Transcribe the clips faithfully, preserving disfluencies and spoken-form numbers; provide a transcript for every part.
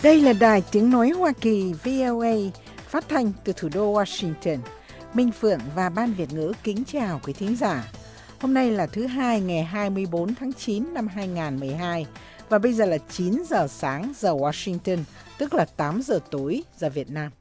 Đây là đài tiếng nói Hoa Kỳ vê o a phát thanh từ thủ đô Washington. Minh Phượng và Ban Việt ngữ kính chào quý thính giả. Hôm nay là thứ hai ngày hai mươi bốn tháng chín năm hai nghìn không trăm mười hai và bây giờ là chín giờ sáng giờ Washington, tức là tám giờ tối giờ Việt Nam.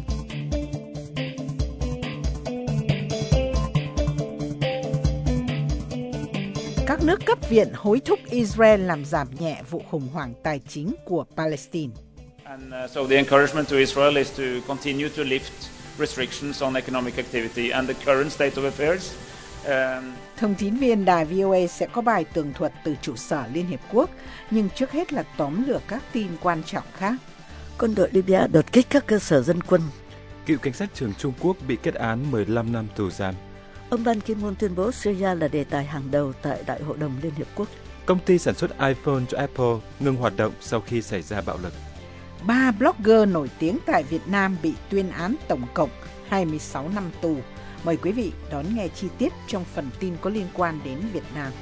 Các nước cấp viện hối thúc Israel làm giảm nhẹ vụ khủng hoảng tài chính của Palestine. And uh, so the encouragement to Israel is to continue to lift restrictions on economic activity and the current state of affairs. Um, Thông tín viên đài vê o a sẽ có bài tường thuật từ trụ sở Liên Hiệp Quốc, nhưng trước hết là tóm lược các tin quan trọng khác. Quân đội Libya đột kích các cơ sở dân quân. Cựu cảnh sát trưởng Trung Quốc bị kết án mười lăm năm tù giam. Ông Ban Ki-moon tuyên bố Syria là đề tài hàng đầu tại Đại hội đồng Liên Hiệp Quốc. Công ty sản xuất iPhone cho Apple ngừng hoạt động sau khi xảy ra bạo lực. Ba blogger nổi tiếng tại Việt Nam bị tuyên án tổng cộng hai mươi sáu năm tù. Mời quý vị đón nghe chi tiết trong phần tin có liên quan đến Việt Nam.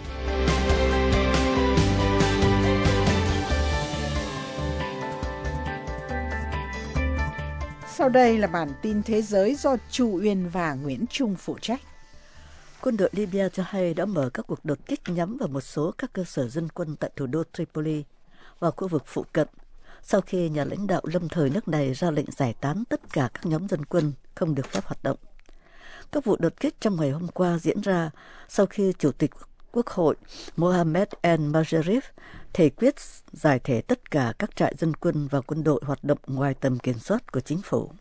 Sau đây là bản tin thế giới do Chu Uyên và Nguyễn Trung phụ trách. Quân đội Libya cho hay đã mở các cuộc đột kích nhắm vào một số các cơ sở dân quân tại thủ đô Tripoli và khu vực phụ cận, sau khi nhà lãnh đạo lâm thời nước này ra lệnh giải tán tất cả các nhóm dân quân không được phép hoạt động. Các vụ đột kích trong ngày hôm qua diễn ra sau khi Chủ tịch Quốc hội Mohamed El-Masrif thể quyết giải thể tất cả các trại dân quân và quân đội hoạt động ngoài tầm kiểm soát của chính phủ.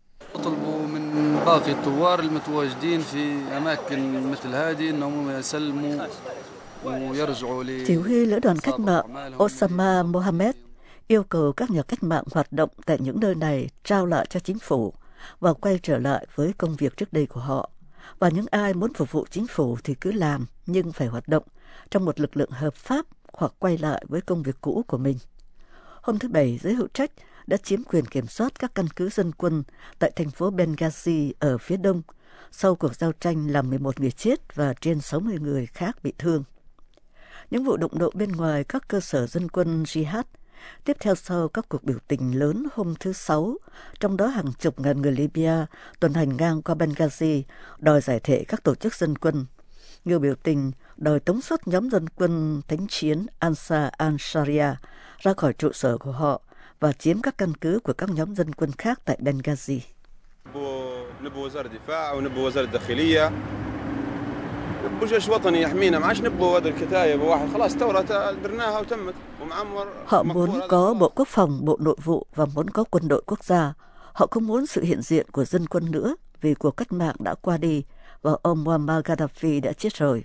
Chỉ huy lữ đoàn cách mạng Osama Mohammed yêu cầu các nhà cách mạng hoạt động tại những nơi này trao lại cho chính phủ và quay trở lại với công việc trước đây của họ. Và những ai muốn phục vụ chính phủ thì cứ làm, nhưng phải hoạt động trong một lực lượng hợp pháp hoặc quay lại với công việc cũ của mình. Hôm thứ Bảy, giới hữu trách đã chiếm quyền kiểm soát các căn cứ dân quân tại thành phố Benghazi ở phía đông, sau cuộc giao tranh làm mười một người chết và trên sáu mươi người khác bị thương. Những vụ đụng độ bên ngoài các cơ sở dân quân jihad tiếp theo sau các cuộc biểu tình lớn hôm thứ Sáu, trong đó hàng chục ngàn người Libya tuần hành ngang qua Benghazi đòi giải thể các tổ chức dân quân. Người biểu tình đòi tống xuất nhóm dân quân thánh chiến Ansar al-Sharia ra khỏi trụ sở của họ và chiếm các căn cứ của các nhóm dân quân khác tại Benghazi. Họ muốn có Bộ Quốc phòng, Bộ Nội vụ và muốn có quân đội quốc gia. Họ không muốn sự hiện diện của dân quân nữa vì cuộc cách mạng đã qua đi và ông Muammar Gaddafi đã chết rồi.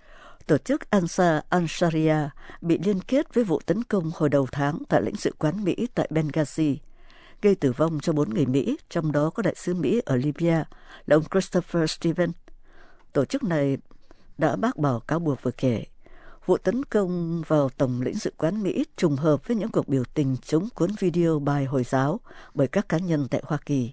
Tổ chức Ansar al-Sharia bị liên kết với vụ tấn công hồi đầu tháng tại lãnh sự quán Mỹ tại Benghazi, gây tử vong cho bốn người Mỹ, trong đó có đại sứ Mỹ ở Libya là ông Christopher Stevens. Tổ chức này đã bác bỏ cáo buộc vừa kể. Vụ tấn công vào Tổng lãnh sự quán Mỹ trùng hợp với những cuộc biểu tình chống cuốn video bài Hồi giáo bởi các cá nhân tại Hoa Kỳ.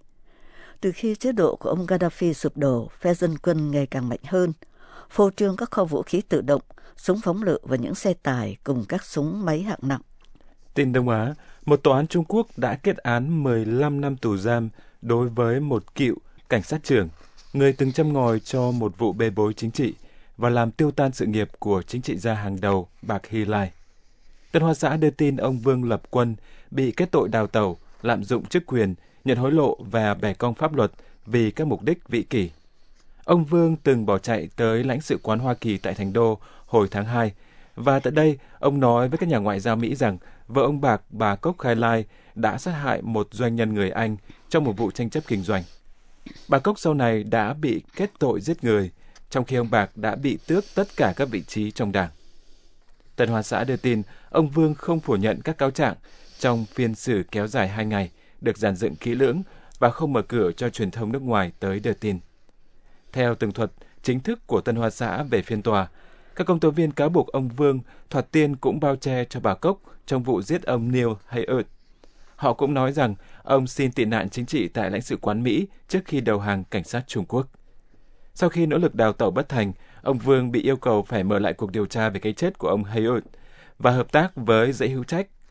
Từ khi chế độ của ông Gaddafi sụp đổ, phe dân quân ngày càng mạnh hơn, phô trương các kho vũ khí tự động, súng phóng lựu và những xe tải cùng các súng máy hạng nặng. Tin Đông Á, một tòa án Trung Quốc đã kết án mười lăm năm tù giam đối với một cựu cảnh sát trưởng, người từng châm ngòi cho một vụ bê bối chính trị và làm tiêu tan sự nghiệp của chính trị gia hàng đầu Bạc Hy Lai. Tân Hoa Xã đưa tin ông Vương Lập Quân bị kết tội đào tẩu, lạm dụng chức quyền, nhận hối lộ và bẻ cong pháp luật vì các mục đích vị kỷ. Ông Vương từng bỏ chạy tới lãnh sự quán Hoa Kỳ tại Thành Đô hồi tháng hai, và tại đây ông nói với các nhà ngoại giao Mỹ rằng vợ ông Bạc, bà Cốc Khai Lai, đã sát hại một doanh nhân người Anh trong một vụ tranh chấp kinh doanh. Bà Cốc sau này đã bị kết tội giết người, trong khi ông Bạc đã bị tước tất cả các vị trí trong đảng. Tân Hoa Xã đưa tin ông Vương không phủ nhận các cáo trạng trong phiên xử kéo dài hai ngày, được dàn dựng kỹ lưỡng và không mở cửa cho truyền thông nước ngoài tới đưa tin. Theo tường thuật chính thức của Tân Hoa Xã về phiên tòa, các công tố viên cáo buộc ông Vương thoạt tiên cũng bao che cho bà Cốc trong vụ giết ông Neil Haywood. Họ cũng nói rằng ông xin tị nạn chính trị tại lãnh sự quán Mỹ trước khi đầu hàng cảnh sát Trung Quốc. Sau khi nỗ lực đào tẩu bất thành, ông Vương bị yêu cầu phải mở lại cuộc điều tra về cái chết của ông Haywood và hợp tác với giới hữu trách.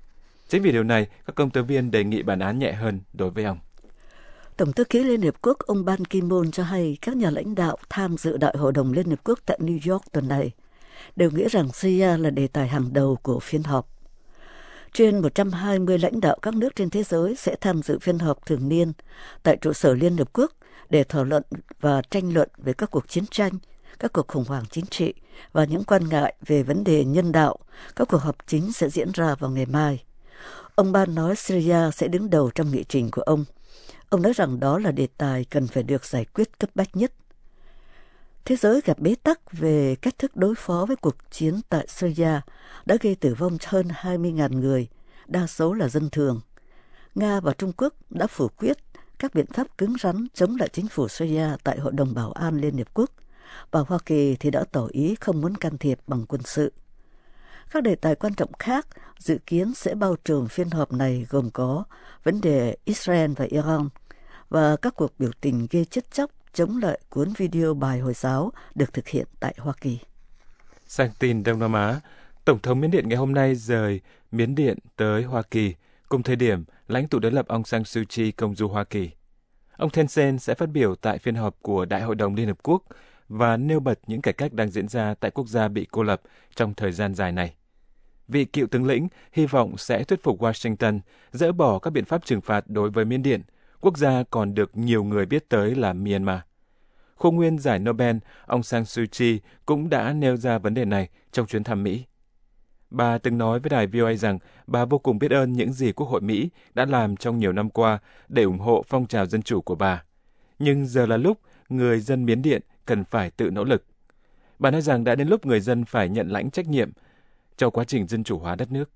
Chính vì điều này, các công tố viên đề nghị bản án nhẹ hơn đối với ông. Tổng thư ký Liên Hiệp Quốc ông Ban Ki-moon cho hay các nhà lãnh đạo tham dự Đại hội đồng Liên Hiệp Quốc tại New York tuần này đều nghĩ rằng Syria là đề tài hàng đầu của phiên họp. Trên một trăm hai mươi lãnh đạo các nước trên thế giới sẽ tham dự phiên họp thường niên tại trụ sở Liên Hiệp Quốc để thảo luận và tranh luận về các cuộc chiến tranh, các cuộc khủng hoảng chính trị và những quan ngại về vấn đề nhân đạo. Các cuộc họp chính sẽ diễn ra vào ngày mai. Ông Ban nói Syria sẽ đứng đầu trong nghị trình của ông. Ông nói rằng đó là đề tài cần phải được giải quyết cấp bách nhất. Thế giới gặp bế tắc về cách thức đối phó với cuộc chiến tại Syria đã gây tử vong hơn hai mươi nghìn người, đa số là dân thường. Nga và Trung Quốc đã phủ quyết các biện pháp cứng rắn chống lại chính phủ Syria tại Hội đồng Bảo an Liên Hiệp Quốc, và Hoa Kỳ thì đã tỏ ý không muốn can thiệp bằng quân sự. Các đề tài quan trọng khác dự kiến sẽ bao trùm phiên họp này gồm có vấn đề Israel và Iran và các cuộc biểu tình gây chết chóc chống lại cuốn video bài Hồi giáo được thực hiện tại Hoa Kỳ. Sang tin Đông Nam Á, Tổng thống Miến Điện ngày hôm nay rời Miến Điện tới Hoa Kỳ, cùng thời điểm lãnh tụ đối lập Aung San Suu Kyi công du Hoa Kỳ. Ông Thein Sein sẽ phát biểu tại phiên họp của Đại hội đồng Liên Hợp Quốc và nêu bật những cải cách đang diễn ra tại quốc gia bị cô lập trong thời gian dài này. Vị cựu tướng lĩnh hy vọng sẽ thuyết phục Washington dỡ bỏ các biện pháp trừng phạt đối với Miến Điện, quốc gia còn được nhiều người biết tới là Myanmar. Khô nguyên giải Nobel Aung San Suu Kyi cũng đã nêu ra vấn đề này trong chuyến thăm Mỹ. Bà từng nói với đài vê o a rằng bà vô cùng biết ơn những gì Quốc hội Mỹ đã làm trong nhiều năm qua để ủng hộ phong trào dân chủ của bà. Nhưng giờ là lúc người dân Miến Điện cần phải tự nỗ lực. Bà nói rằng đã đến lúc người dân phải nhận lãnh trách nhiệm cho quá trình dân chủ hóa đất nước.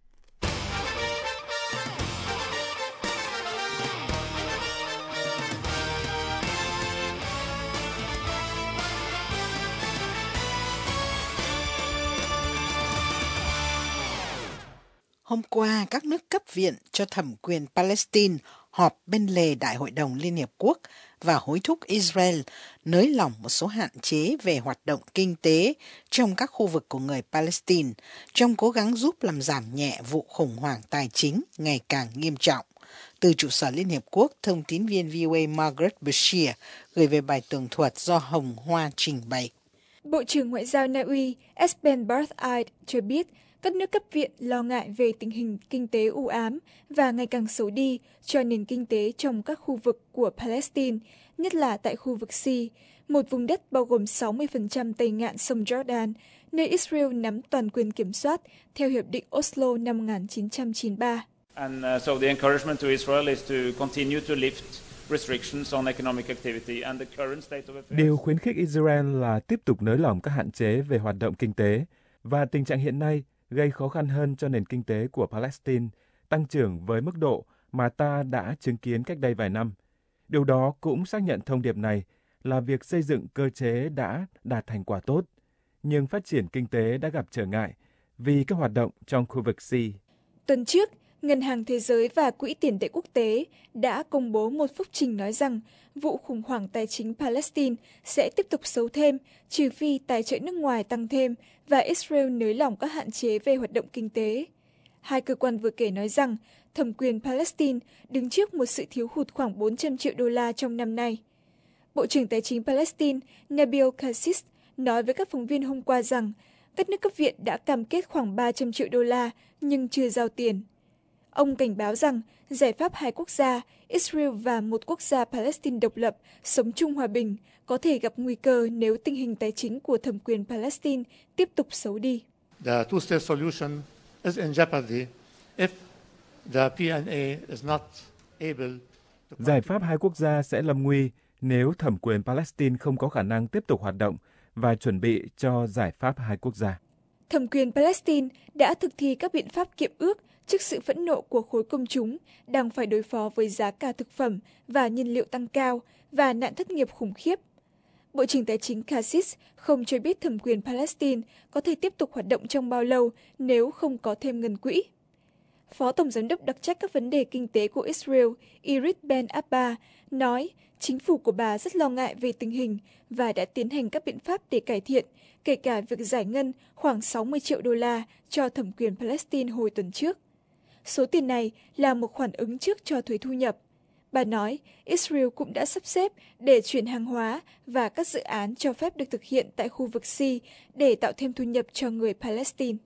Hôm qua, các nước cấp viện cho thẩm quyền Palestine họp bên lề Đại hội đồng Liên Hiệp Quốc và hối thúc Israel nới lỏng một số hạn chế về hoạt động kinh tế trong các khu vực của người Palestine, trong cố gắng giúp làm giảm nhẹ vụ khủng hoảng tài chính ngày càng nghiêm trọng. Từ trụ sở Liên Hiệp Quốc, thông tín viên vê o a Margaret Bashir gửi về bài tường thuật do Hồng Hoa trình bày. Bộ trưởng Ngoại giao Na Uy Espen Barth Eid cho biết các nước cấp viện lo ngại về tình hình kinh tế u ám và ngày càng xấu đi cho nền kinh tế trong các khu vực của Palestine, nhất là tại khu vực C, một vùng đất bao gồm sáu mươi phần trăm tây ngạn sông Jordan, nơi Israel nắm toàn quyền kiểm soát theo Hiệp định Oslo năm một nghìn chín trăm chín mươi ba. And uh, so the encouragement to Israel is to continue to lift restrictions on economic activity and the current state of affairs. Điều khuyến khích Israel là tiếp tục nới lỏng các hạn chế về hoạt động kinh tế, và tình trạng hiện nay gây khó khăn hơn cho nền kinh tế của Palestine tăng trưởng với mức độ mà ta đã chứng kiến cách đây vài năm. Điều đó cũng xác nhận thông điệp này là việc xây dựng cơ chế đã đạt thành quả tốt, nhưng phát triển kinh tế đã gặp trở ngại vì các hoạt động trong khu vực C. Tuần trước, Ngân hàng Thế giới và Quỹ tiền tệ quốc tế đã công bố một phúc trình nói rằng vụ khủng hoảng tài chính Palestine sẽ tiếp tục xấu thêm, trừ phi tài trợ nước ngoài tăng thêm và Israel nới lỏng các hạn chế về hoạt động kinh tế. Hai cơ quan vừa kể nói rằng thẩm quyền Palestine đứng trước một sự thiếu hụt khoảng bốn trăm triệu đô la trong năm nay. Bộ trưởng Tài chính Palestine Nabil Kassis nói với các phóng viên hôm qua rằng các nước cấp viện đã cam kết khoảng ba trăm triệu đô la nhưng chưa giao tiền. Ông cảnh báo rằng giải pháp hai quốc gia, Israel và một quốc gia Palestine độc lập, sống chung hòa bình, có thể gặp nguy cơ nếu tình hình tài chính của thẩm quyền Palestine tiếp tục xấu đi. The two-state solution is in jeopardy if the P N A is not able to... Giải pháp hai quốc gia sẽ lâm nguy nếu thẩm quyền Palestine không có khả năng tiếp tục hoạt động và chuẩn bị cho giải pháp hai quốc gia. Thẩm quyền Palestine đã thực thi các biện pháp kiệm ước trước sự phẫn nộ của khối công chúng đang phải đối phó với giá cả thực phẩm và nhiên liệu tăng cao và nạn thất nghiệp khủng khiếp. Bộ trưởng Tài chính Kassis không cho biết thẩm quyền Palestine có thể tiếp tục hoạt động trong bao lâu nếu không có thêm ngân quỹ. Phó Tổng Giám đốc đặc trách các vấn đề kinh tế của Israel Irit Ben Abba nói chính phủ của bà rất lo ngại về tình hình và đã tiến hành các biện pháp để cải thiện, kể cả việc giải ngân khoảng sáu mươi triệu đô la cho thẩm quyền Palestine hồi tuần trước. số tiền này là một khoản ứng trước cho thuế thu nhập. Bà nói Israel cũng đã sắp xếp để chuyển hàng hóa và các dự án cho phép được thực hiện tại khu vực C để tạo thêm thu nhập cho người Palestine.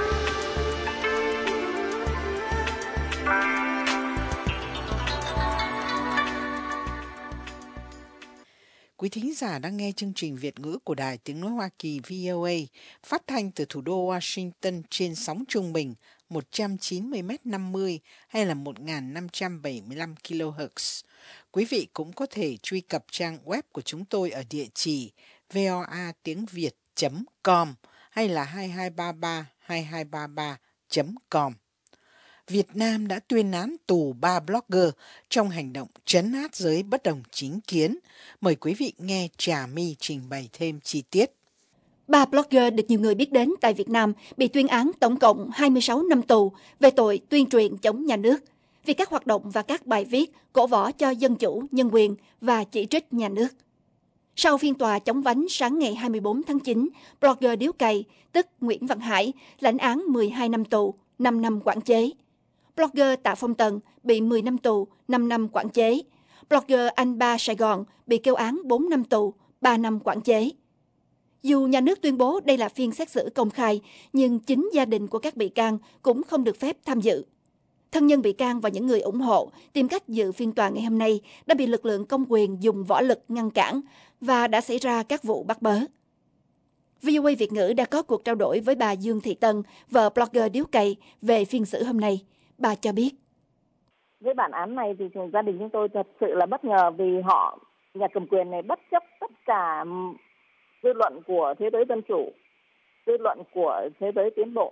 Quý thính giả đang nghe chương trình Việt ngữ của Đài Tiếng Nói Hoa Kỳ V O A phát thanh từ thủ đô Washington trên sóng trung bình một trăm chín mươi mét năm mươi hay là một nghìn năm trăm bảy mươi lăm ki lô héc. Quý vị cũng có thể truy cập trang web của chúng tôi ở địa chỉ voa tiếng việt chấm com hay là hai hai ba ba hai hai ba ba chấm com. Việt Nam đã tuyên án tù ba blogger trong hành động trấn áp giới bất đồng chính kiến. Mời quý vị nghe Trà My trình bày thêm chi tiết. Ba blogger được nhiều người biết đến tại Việt Nam bị tuyên án tổng cộng hai mươi sáu năm tù về tội tuyên truyền chống nhà nước vì các hoạt động và các bài viết cổ võ cho dân chủ, nhân quyền và chỉ trích nhà nước. Sau phiên tòa chống vánh sáng ngày hai mươi bốn tháng chín, blogger Điếu Cày, tức Nguyễn Văn Hải, lãnh án mười hai năm tù, năm năm quản chế. Blogger Tạ Phong Tần bị mười năm tù, năm năm quản chế. Blogger Anh Ba Sài Gòn bị kêu án bốn năm tù, ba năm quản chế. Dù nhà nước tuyên bố đây là phiên xét xử công khai, nhưng chính gia đình của các bị can cũng không được phép tham dự. Thân nhân bị can và những người ủng hộ tìm cách dự phiên tòa ngày hôm nay đã bị lực lượng công quyền dùng võ lực ngăn cản và đã xảy ra các vụ bắt bớ. vê o a Việt ngữ đã có cuộc trao đổi với bà Dương Thị Tân, vợ blogger Điếu Cày, về phiên xử hôm nay. Bà cho biết. Với bản án này thì gia đình chúng tôi thật sự là bất ngờ vì họ, nhà cầm quyền này bất chấp tất cả dư luận của thế giới dân chủ, dư luận của thế giới tiến bộ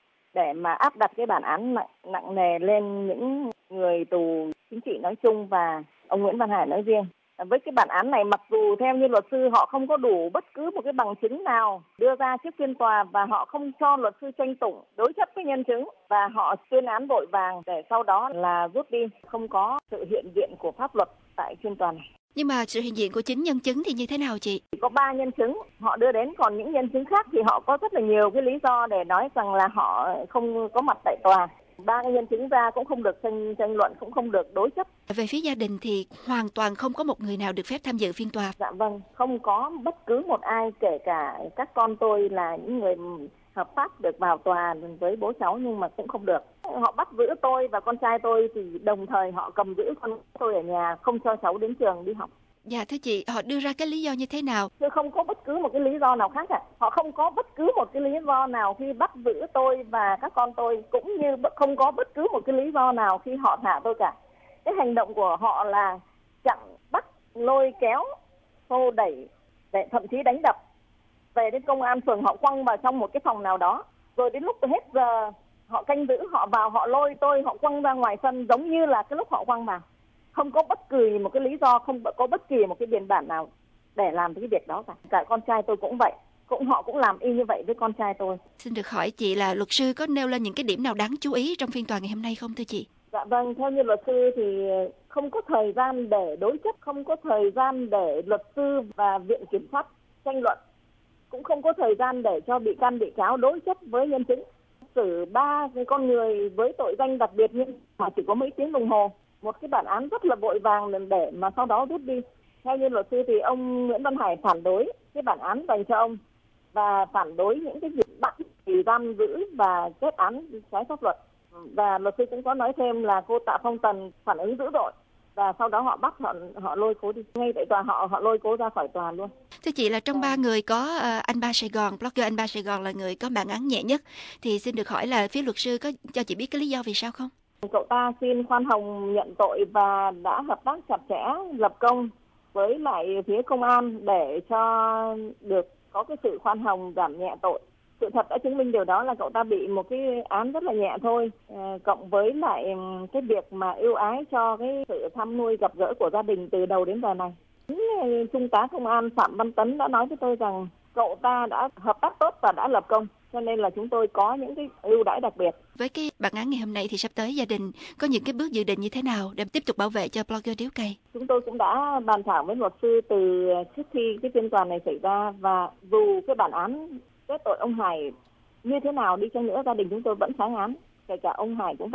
để mà áp đặt cái bản án nặng, nặng nề lên những người tù chính trị nói chung và ông Nguyễn Văn Hải nói riêng. Với cái bản án này, mặc dù theo như luật sư họ không có đủ bất cứ một cái bằng chứng nào đưa ra trước phiên tòa và họ không cho luật sư tranh tụng đối chất với nhân chứng và họ tuyên án vội vàng để sau đó là rút đi, không có sự hiện diện của pháp luật tại phiên tòa này. Nhưng mà sự hiện diện của chính nhân chứng thì như thế nào chị? Có ba nhân chứng họ đưa đến, còn những nhân chứng khác thì họ có rất là nhiều cái lý do để nói rằng là họ không có mặt tại tòa. Ba cái nhân chứng ra cũng không được tranh, tranh luận, cũng không được đối chất. Về phía gia đình thì hoàn toàn không có một người nào được phép tham dự phiên tòa. Dạ vâng, không có bất cứ một ai, kể cả các con tôi là những người hợp pháp được vào tòa với bố cháu, nhưng mà cũng không được. Họ bắt giữ tôi và con trai tôi thì đồng thời họ cầm giữ con tôi ở nhà, không cho cháu đến trường đi học. Dạ thưa chị, họ đưa ra cái lý do như thế nào? Tôi không có bất cứ một cái lý do nào khác cả. Họ không có bất cứ một cái lý do nào khi bắt giữ tôi và các con tôi, cũng như không có bất cứ một cái lý do nào khi họ thả tôi cả. Cái hành động của họ là chặn, bắt, lôi kéo, xô đẩy, để thậm chí đánh đập. Về đến công an phường họ quăng vào trong một cái phòng nào đó. Rồi đến lúc hết giờ họ canh giữ, họ vào họ lôi tôi, họ quăng ra ngoài sân giống như là cái lúc họ quăng vào. Không có bất kỳ một cái lý do, không có bất kỳ một cái biên bản nào để làm cái việc đó cả. Cả con trai tôi cũng vậy, cũng họ cũng làm y như vậy với con trai tôi. Xin được hỏi chị là luật sư có nêu lên những cái điểm nào đáng chú ý trong phiên tòa ngày hôm nay không thưa chị? Dạ vâng, theo như luật sư thì không có thời gian để đối chất, không có thời gian để luật sư và viện kiểm sát tranh luận, cũng không có thời gian để cho bị can bị cáo đối chất với nhân chứng. Xử ba cái con người với tội danh đặc biệt nhưng mà chỉ có mấy tiếng đồng hồ. Một cái bản án rất là vội vàng để mà sau đó rút đi. Theo như luật sư thì ông Nguyễn Văn Hải phản đối cái bản án dành cho ông và phản đối những cái việc bắt thì giam giữ và kết án trái pháp luật. Và luật sư cũng có nói thêm là cô Tạ Phong Tần phản ứng dữ dội và sau đó họ bắt họ họ lôi cố đi ngay tại tòa, họ họ lôi cố ra khỏi tòa luôn. Thưa chị là trong ba người có uh, anh Ba Sài Gòn, blogger anh Ba Sài Gòn là người có bản án nhẹ nhất, thì xin được hỏi là phía luật sư có cho chị biết cái lý do vì sao không? Cậu ta xin khoan hồng nhận tội và đã hợp tác chặt chẽ lập công với lại phía công an để cho được có cái sự khoan hồng giảm nhẹ tội. Sự thật đã chứng minh điều đó là cậu ta bị một cái án rất là nhẹ thôi, à, cộng với lại cái việc mà ưu ái cho cái sự thăm nuôi gặp gỡ của gia đình từ đầu đến giờ này. Trung tá công an Phạm Văn Tấn đã nói với tôi rằng cậu ta đã hợp tác tốt và đã lập công, cho nên là chúng tôi có những cái ưu đãi đặc biệt. Với cái bản án ngày hôm nay thì sắp tới gia đình có những cái bước dự định như thế nào để tiếp tục bảo vệ cho blogger Điếu Cày? Chúng tôi cũng đã bàn thảo với luật sư từ trước khi cái phiên tòa này xảy ra, và dù cái bản án kết tội ông Hải như thế nào đi chăng nữa, gia đình chúng tôi vẫn kháng án, kể cả ông Hải cũng vậy.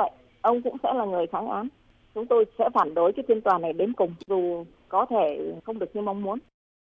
ông cũng sẽ là người kháng án. Chúng tôi sẽ phản đối cái phiên tòa này đến cùng, dù có thể không được như mong muốn.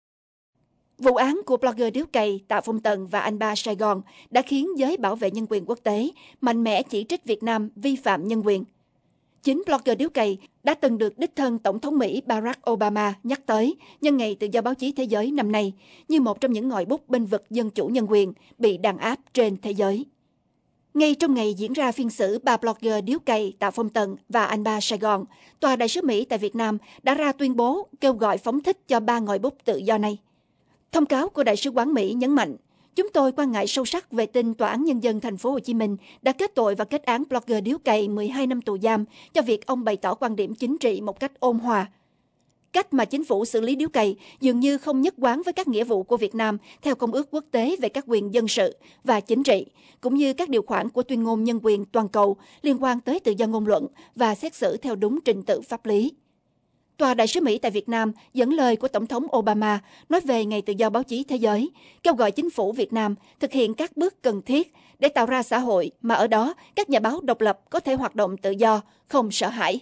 Vụ án của blogger điếu cày Tạ Phong Tần và anh ba Sài Gòn đã khiến giới bảo vệ nhân quyền quốc tế mạnh mẽ chỉ trích Việt Nam vi phạm nhân quyền. Chính blogger điếu cày đã từng được đích thân Tổng thống Mỹ Barack Obama nhắc tới nhân ngày tự do báo chí thế giới năm nay như một trong những ngòi bút bênh vực dân chủ nhân quyền bị đàn áp trên thế giới. Ngay trong ngày diễn ra phiên xử ba blogger điếu cày Tạ Phong Tần và anh ba Sài Gòn, Tòa đại sứ Mỹ tại Việt Nam đã ra tuyên bố kêu gọi phóng thích cho ba ngòi bút tự do này. Thông cáo của Đại sứ quán Mỹ nhấn mạnh, chúng tôi quan ngại sâu sắc về tin Tòa án Nhân dân Thành phố Hồ Chí Minh đã kết tội và kết án blogger điếu cày mười hai năm tù giam cho việc ông bày tỏ quan điểm chính trị một cách ôn hòa. Cách mà chính phủ xử lý điếu cày dường như không nhất quán với các nghĩa vụ của Việt Nam theo Công ước Quốc tế về các quyền dân sự và chính trị, cũng như các điều khoản của Tuyên ngôn Nhân quyền toàn cầu liên quan tới tự do ngôn luận và xét xử theo đúng trình tự pháp lý. Tòa đại sứ Mỹ tại Việt Nam dẫn lời của Tổng thống Obama nói về Ngày Tự do Báo chí Thế giới, kêu gọi chính phủ Việt Nam thực hiện các bước cần thiết để tạo ra xã hội mà ở đó các nhà báo độc lập có thể hoạt động tự do, không sợ hãi.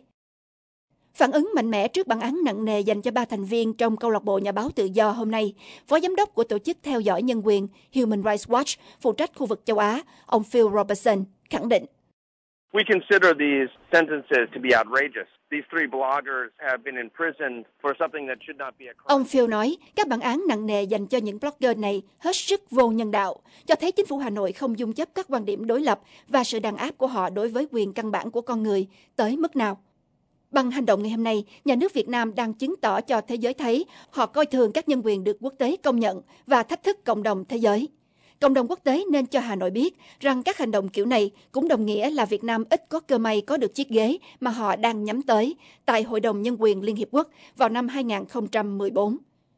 Phản ứng mạnh mẽ trước bản án nặng nề dành cho ba thành viên trong câu lạc bộ nhà báo tự do hôm nay, Phó Giám đốc của Tổ chức Theo dõi Nhân quyền Human Rights Watch, phụ trách khu vực châu Á, ông Phil Robertson, khẳng định. We consider these sentences to be outrageous. These three bloggers have been imprisoned for something that should not be a crime. Ông Phil nói, các bản án nặng nề dành cho những blogger này hết sức vô nhân đạo, cho thấy chính phủ Hà Nội không dung chấp các quan điểm đối lập và sự đàn áp của họ đối với quyền căn bản của con người tới mức nào. Bằng hành động ngày hôm nay, nhà nước Việt Nam đang chứng tỏ cho thế giới thấy họ coi thường các nhân quyền được quốc tế công nhận và thách thức cộng đồng thế giới. Cộng đồng quốc tế nên cho Hà Nội biết rằng các hành động kiểu này cũng đồng nghĩa là Việt Nam ít có cơ may có được chiếc ghế mà họ đang nhắm tới tại Hội đồng Nhân quyền Liên Hiệp Quốc vào năm hai không một bốn.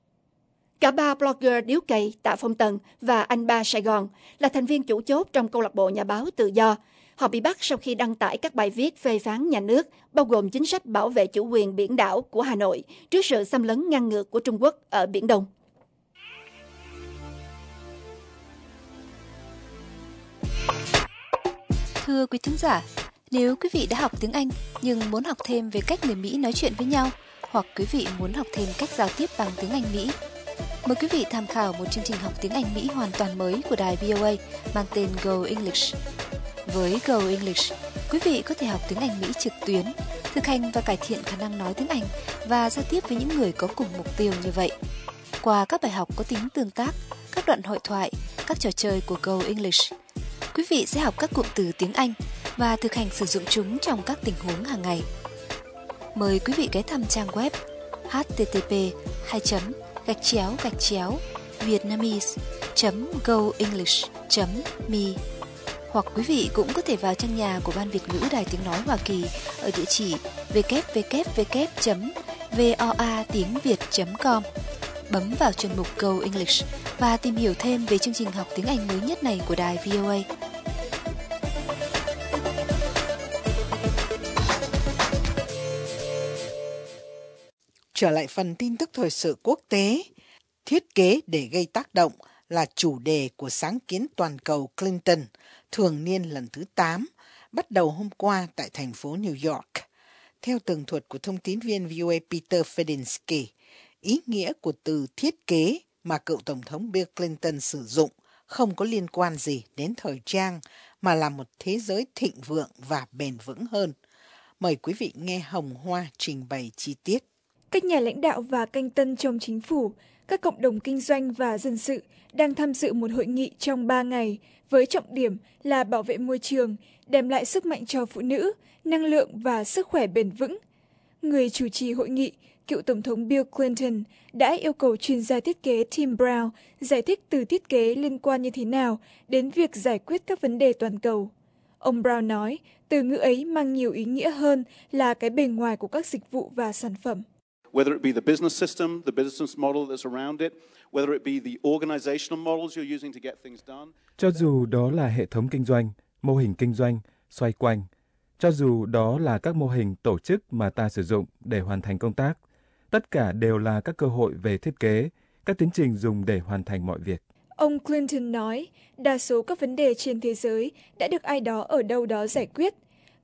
Cả ba blogger điếu cày Tạ Phong Tần và anh ba Sài Gòn là thành viên chủ chốt trong câu lạc bộ nhà báo tự do. Họ bị bắt sau khi đăng tải các bài viết phê phán nhà nước, bao gồm chính sách bảo vệ chủ quyền biển đảo của Hà Nội trước sự xâm lấn ngang ngược của Trung Quốc ở Biển Đông. Thưa quý thính giả, nếu quý vị đã học tiếng Anh nhưng muốn học thêm về cách người Mỹ nói chuyện với nhau, hoặc quý vị muốn học thêm cách giao tiếp bằng tiếng Anh Mỹ, mời quý vị tham khảo một chương trình học tiếng Anh Mỹ hoàn toàn mới của đài vê o a mang tên Go English. Với Go English, quý vị có thể học tiếng Anh Mỹ trực tuyến, thực hành và cải thiện khả năng nói tiếng Anh và giao tiếp với những người có cùng mục tiêu như vậy. Qua các bài học có tính tương tác, các đoạn hội thoại, các trò chơi của Go English, quý vị sẽ học các cụm từ tiếng Anh và thực hành sử dụng chúng trong các tình huống hàng ngày. Mời quý vị ghé thăm trang web h t t p hai gạch chéo gạch chéo vietnamese chấm go english chấm me, hoặc quý vị cũng có thể vào trang nhà của Ban Việt ngữ Đài Tiếng Nói Hoa Kỳ ở địa chỉ w w w chấm voa tiếng việt chấm com, bấm vào chuyên mục Go English và tìm hiểu thêm về chương trình học tiếng Anh mới nhất này của đài vê o a. Trở lại phần tin tức thời sự quốc tế, thiết kế để gây tác động là chủ đề của sáng kiến toàn cầu Clinton, thường niên lần thứ tám, bắt đầu hôm qua tại thành phố New York. Theo tường thuật của thông tín viên vê o a Peter Fedinsky, ý nghĩa của từ thiết kế mà cựu Tổng thống Bill Clinton sử dụng không có liên quan gì đến thời trang, mà là một thế giới thịnh vượng và bền vững hơn. Mời quý vị nghe Hồng Hoa trình bày chi tiết. Các nhà lãnh đạo và canh tân trong chính phủ, các cộng đồng kinh doanh và dân sự đang tham dự một hội nghị trong ba ngày với trọng điểm là bảo vệ môi trường, đem lại sức mạnh cho phụ nữ, năng lượng và sức khỏe bền vững. Người chủ trì hội nghị, cựu Tổng thống Bill Clinton, đã yêu cầu chuyên gia thiết kế Tim Brown giải thích từ thiết kế liên quan như thế nào đến việc giải quyết các vấn đề toàn cầu. Ông Brown nói, từ ngữ ấy mang nhiều ý nghĩa hơn là cái bề ngoài của các dịch vụ và sản phẩm. Whether it be the business system, the business model that's around it, whether it be the organizational models you're using to get things done. Cho dù đó là hệ thống kinh doanh, mô hình kinh doanh, xoay quanh, cho dù đó là các mô hình tổ chức mà ta sử dụng để hoàn thành công tác, tất cả đều là các cơ hội về thiết kế, các tiến trình dùng để hoàn thành mọi việc. Ông Clinton nói, đa số các vấn đề trên thế giới đã được ai đó ở đâu đó giải quyết.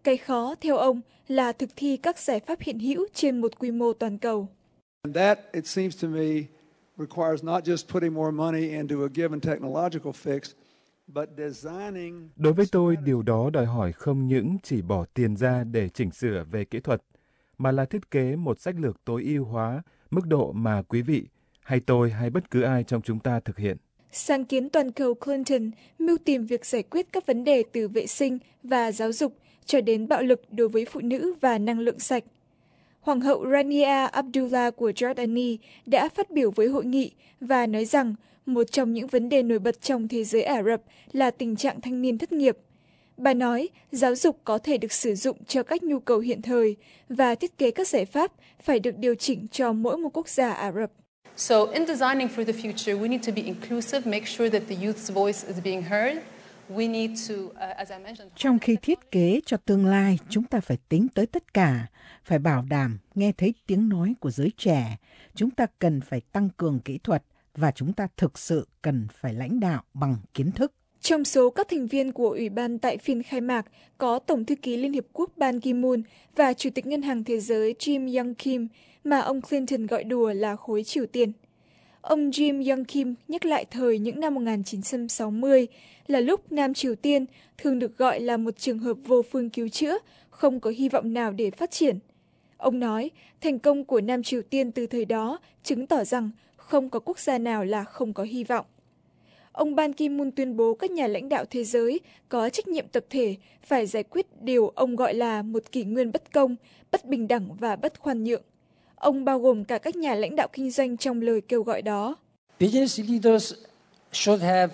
Cái khó, theo ông, là thực thi các giải pháp hiện hữu trên một quy mô toàn cầu. That, it seems to me, requires not just putting more money into a given technological fix, but designing... Đối với tôi, điều đó đòi hỏi không những chỉ bỏ tiền ra để chỉnh sửa về kỹ thuật, mà là thiết kế một sách lược tối ưu hóa mức độ mà quý vị, hay tôi, hay bất cứ ai trong chúng ta thực hiện. Sáng kiến toàn cầu Clinton mưu tìm việc giải quyết các vấn đề từ vệ sinh và giáo dục cho đến bạo lực đối với phụ nữ và năng lượng sạch. Hoàng hậu Rania Abdullah của Jordani đã phát biểu với hội nghị và nói rằng một trong những vấn đề nổi bật trong thế giới Ả Rập là tình trạng thanh niên thất nghiệp. Bà nói giáo dục có thể được sử dụng cho các nhu cầu hiện thời và thiết kế các giải pháp phải được điều chỉnh cho mỗi một quốc gia Ả Rập. So in designing for the future, we need to be inclusive, make sure that the youth's voice is being heard. We need to, uh, as I mentioned... Trong khi thiết kế cho tương lai, chúng ta phải tính tới tất cả, phải bảo đảm nghe thấy tiếng nói của giới trẻ. Chúng ta cần phải tăng cường kỹ thuật và chúng ta thực sự cần phải lãnh đạo bằng kiến thức. Trong số các thành viên của Ủy ban tại phiên khai mạc có Tổng thư ký Liên Hiệp Quốc Ban Ki-moon và Chủ tịch Ngân hàng Thế giới Jim Young Kim, mà ông Clinton gọi đùa là khối Triều Tiên. Ông Jim Young Kim nhắc lại thời những năm một nghìn chín trăm sáu mươi là lúc Nam Triều Tiên thường được gọi là một trường hợp vô phương cứu chữa, không có hy vọng nào để phát triển. Ông nói thành công của Nam Triều Tiên từ thời đó chứng tỏ rằng không có quốc gia nào là không có hy vọng. Ông Ban Ki-moon tuyên bố các nhà lãnh đạo thế giới có trách nhiệm tập thể phải giải quyết điều ông gọi là một kỷ nguyên bất công, bất bình đẳng và bất khoan nhượng. Ông bao gồm cả các nhà lãnh đạo kinh doanh trong lời kêu gọi đó. Business leaders should have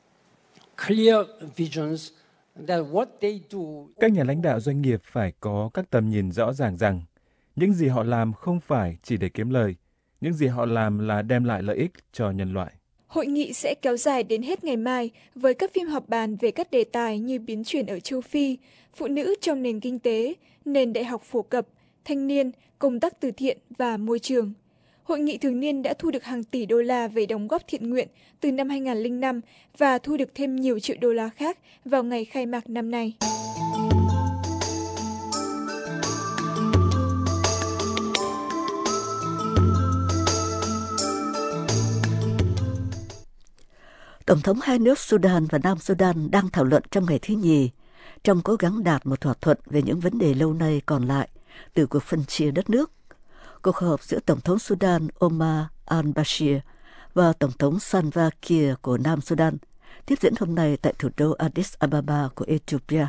clear visions that what they do... Các nhà lãnh đạo doanh nghiệp phải có các tầm nhìn rõ ràng rằng những gì họ làm không phải chỉ để kiếm lời, những gì họ làm là đem lại lợi ích cho nhân loại. Hội nghị sẽ kéo dài đến hết ngày mai với các phiên họp bàn về các đề tài như biến chuyển ở châu Phi, phụ nữ trong nền kinh tế, nền đại học phổ cập, thanh niên, công tác từ thiện và môi trường. Hội nghị thường niên đã thu được hàng tỷ đô la về đóng góp thiện nguyện từ năm hai nghìn không trăm lẻ năm và thu được thêm nhiều triệu đô la khác vào ngày khai mạc năm nay. Tổng thống hai nước Sudan và Nam Sudan đang thảo luận trong ngày thứ nhì, trong cố gắng đạt một thỏa thuận về những vấn đề lâu nay còn lại từ cuộc phân chia đất nước. Cuộc họp giữa Tổng thống Sudan Omar al-Bashir và Tổng thống Salva Kiir của Nam Sudan tiếp diễn hôm nay tại thủ đô Addis Ababa của Ethiopia.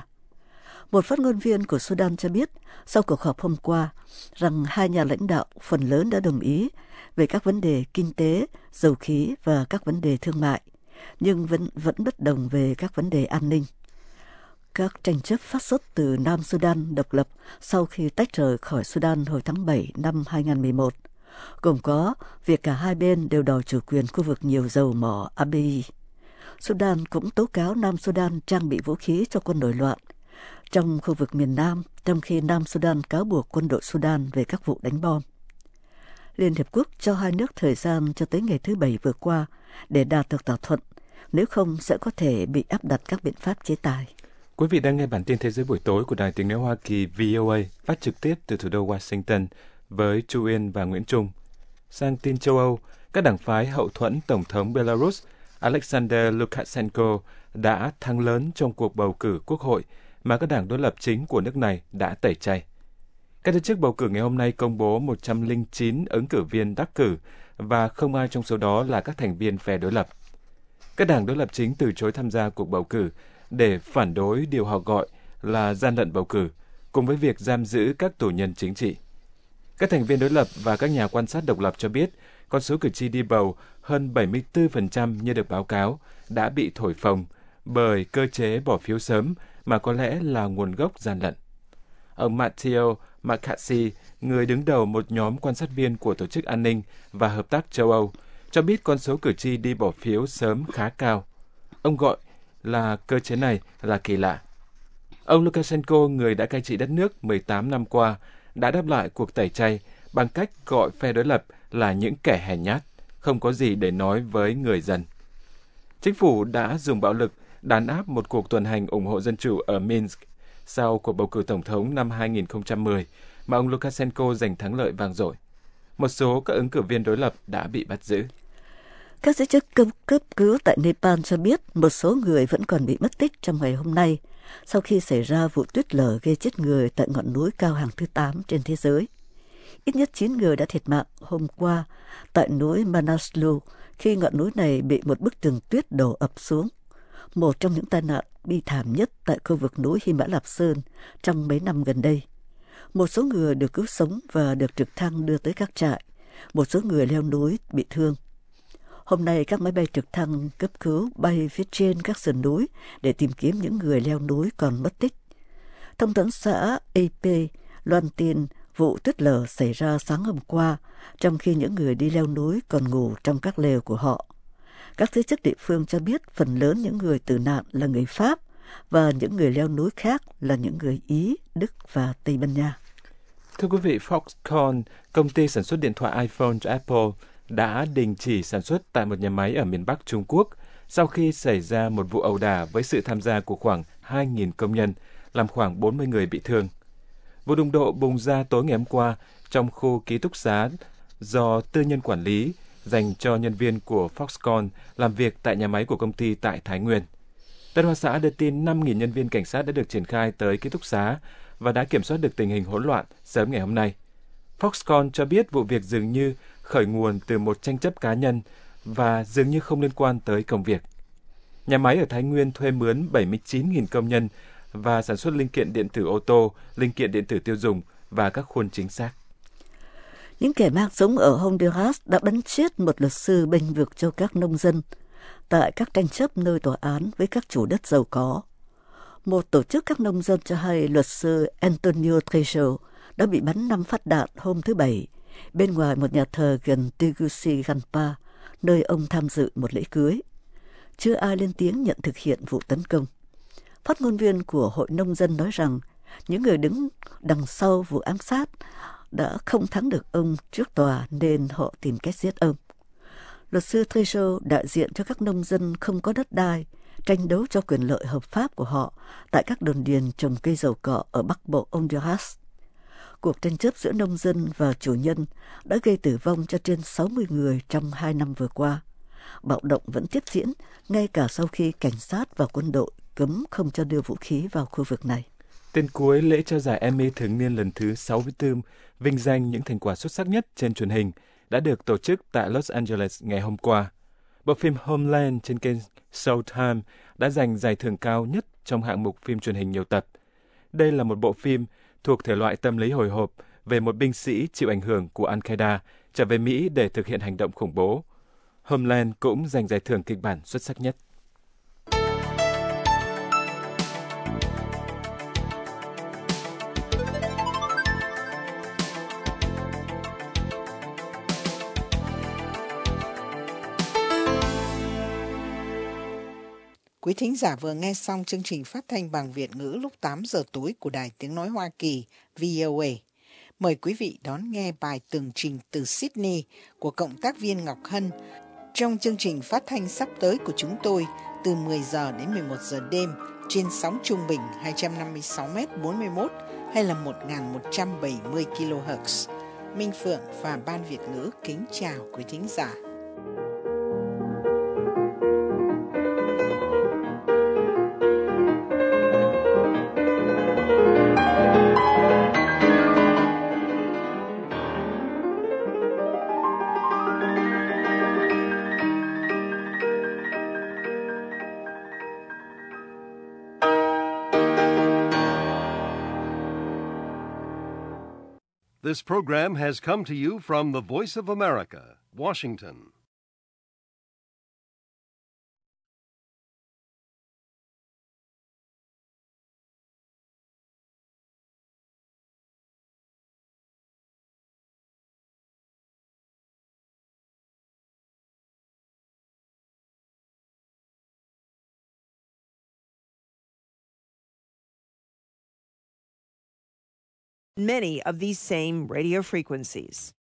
Một phát ngôn viên của Sudan cho biết sau cuộc họp hôm qua rằng hai nhà lãnh đạo phần lớn đã đồng ý về các vấn đề kinh tế, dầu khí và các vấn đề thương mại, nhưng vẫn, vẫn bất đồng về các vấn đề an ninh. Các tranh chấp phát xuất từ Nam Sudan độc lập sau khi tách rời khỏi Sudan hồi tháng bảy năm hai nghìn không trăm mười một, gồm có việc cả hai bên đều đòi chủ quyền khu vực nhiều dầu mỏ Abiy. Sudan cũng tố cáo Nam Sudan trang bị vũ khí cho quân nổi loạn trong khu vực miền Nam, trong khi Nam Sudan cáo buộc quân đội Sudan về các vụ đánh bom. Liên Hiệp Quốc cho hai nước thời gian cho tới ngày thứ Bảy vừa qua để đạt được thỏa thuận, nếu không sẽ có thể bị áp đặt các biện pháp chế tài. Quý vị đang nghe bản tin Thế giới buổi tối của Đài Tiếng nói Hoa Kỳ vê o a phát trực tiếp từ thủ đô Washington với Chu Uyên và Nguyễn Trung. Sang tin châu Âu, các đảng phái hậu thuẫn Tổng thống Belarus Alexander Lukashenko đã thắng lớn trong cuộc bầu cử quốc hội mà các đảng đối lập chính của nước này đã tẩy chay. Các tổ chức bầu cử ngày hôm nay công bố một trăm lẻ chín ứng cử viên đắc cử và không ai trong số đó là các thành viên phe đối lập. Các đảng đối lập chính từ chối tham gia cuộc bầu cử để phản đối điều họ gọi là gian lận bầu cử, cùng với việc giam giữ các tù nhân chính trị. Các thành viên đối lập và các nhà quan sát độc lập cho biết con số cử tri đi bầu hơn bảy mươi tư phần trăm như được báo cáo đã bị thổi phồng bởi cơ chế bỏ phiếu sớm mà có lẽ là nguồn gốc gian lận. Ông Matteo McCarthy, người đứng đầu một nhóm quan sát viên của Tổ chức An ninh và Hợp tác châu Âu, cho biết con số cử tri đi bỏ phiếu sớm khá cao. Ông gọi là cơ chế này là kỳ lạ. Ông Lukashenko, người đã cai trị đất nước mười tám năm qua, đã đáp lại cuộc tẩy chay bằng cách gọi phe đối lập là những kẻ hèn nhát, không có gì để nói với người dân. Chính phủ đã dùng bạo lực đàn áp một cuộc tuần hành ủng hộ dân chủ ở Minsk, sau cuộc bầu cử tổng thống năm hai nghìn không trăm mười mà ông Lukashenko giành thắng lợi vang dội. Một số các ứng cử viên đối lập đã bị bắt giữ. Các giới chức cấp, cấp cứu tại Nepal cho biết một số người vẫn còn bị mất tích trong ngày hôm nay sau khi xảy ra vụ tuyết lở gây chết người tại ngọn núi cao hàng thứ tám trên thế giới. Ít nhất chín người đã thiệt mạng hôm qua tại núi Manaslu khi ngọn núi này bị một bức tường tuyết đổ ập xuống, một trong những tai nạn bi thảm nhất tại khu vực núi Hy Mã Lạp Sơn trong mấy năm gần đây. Một số người được cứu sống và được trực thăng đưa tới các trại, một số người leo núi bị thương. Hôm nay, các máy bay trực thăng cấp cứu bay phía trên các sườn núi để tìm kiếm những người leo núi còn mất tích. Thông tấn xã a pê loan tin vụ tuyết lở xảy ra sáng hôm qua, trong khi những người đi leo núi còn ngủ trong các lều của họ. Các giới chức địa phương cho biết phần lớn những người tử nạn là người Pháp và những người leo núi khác là những người Ý, Đức và Tây Ban Nha. Thưa quý vị, Foxconn, công ty sản xuất điện thoại iPhone cho Apple, đã đình chỉ sản xuất tại một nhà máy ở miền Bắc Trung Quốc sau khi xảy ra một vụ ẩu đả với sự tham gia của khoảng hai nghìn công nhân, làm khoảng bốn mươi người bị thương. Vụ đụng độ bùng ra tối ngày hôm qua trong khu ký túc xá do tư nhân quản lý dành cho nhân viên của Foxconn làm việc tại nhà máy của công ty tại Thái Nguyên. Tân Hoa Xã đưa tin năm nghìn nhân viên cảnh sát đã được triển khai tới ký túc xá và đã kiểm soát được tình hình hỗn loạn sớm ngày hôm nay. Foxconn cho biết vụ việc dường như khởi nguồn từ một tranh chấp cá nhân và dường như không liên quan tới công việc. Nhà máy ở Thái Nguyên thuê mướn bảy mươi chín nghìn công nhân và sản xuất linh kiện điện tử ô tô, linh kiện điện tử tiêu dùng và các khuôn chính xác. Những kẻ mang súng ở Honduras đã bắn chết một luật sư bênh vực cho các nông dân tại các tranh chấp nơi tòa án với các chủ đất giàu có. Một tổ chức các nông dân cho hay luật sư Antonio Trejo đã bị bắn năm phát đạn hôm thứ Bảy bên ngoài một nhà thờ gần Tegucigalpa, nơi ông tham dự một lễ cưới. Chưa ai lên tiếng nhận thực hiện vụ tấn công. Phát ngôn viên của Hội Nông dân nói rằng những người đứng đằng sau vụ ám sát đã không thắng được ông trước tòa nên họ tìm cách giết ông. Luật sư Trejo đại diện cho các nông dân không có đất đai, tranh đấu cho quyền lợi hợp pháp của họ tại các đồn điền trồng cây dầu cọ ở Bắc Bộ Honduras. Cuộc tranh chấp giữa nông dân và chủ nhân đã gây tử vong cho trên sáu mươi người trong hai năm vừa qua. Bạo động vẫn tiếp diễn ngay cả sau khi cảnh sát và quân đội cấm không cho đưa vũ khí vào khu vực này. Tên cuối lễ trao giải Emmy thường niên lần thứ sáu mươi tư, vinh danh những thành quả xuất sắc nhất trên truyền hình, đã được tổ chức tại Los Angeles ngày hôm qua. Bộ phim Homeland trên kênh Showtime đã giành giải thưởng cao nhất trong hạng mục phim truyền hình nhiều tập. Đây là một bộ phim thuộc thể loại tâm lý hồi hộp về một binh sĩ chịu ảnh hưởng của Al-Qaeda trở về Mỹ để thực hiện hành động khủng bố. Homeland cũng giành giải thưởng kịch bản xuất sắc nhất. Quý thính giả vừa nghe xong chương trình phát thanh bằng Việt ngữ lúc tám giờ tối của Đài Tiếng Nói Hoa Kỳ vê o a. Mời quý vị đón nghe bài tường trình từ Sydney của cộng tác viên Ngọc Hân trong chương trình phát thanh sắp tới của chúng tôi từ mười giờ đến mười một giờ đêm trên sóng trung bình hai trăm năm mươi sáu mét bốn mươi mốt hay là một nghìn một trăm bảy mươi ki lô héc. Minh Phượng và Ban Việt ngữ kính chào quý thính giả. This program has come to you from the Voice of America, Washington. Many of these same radio frequencies.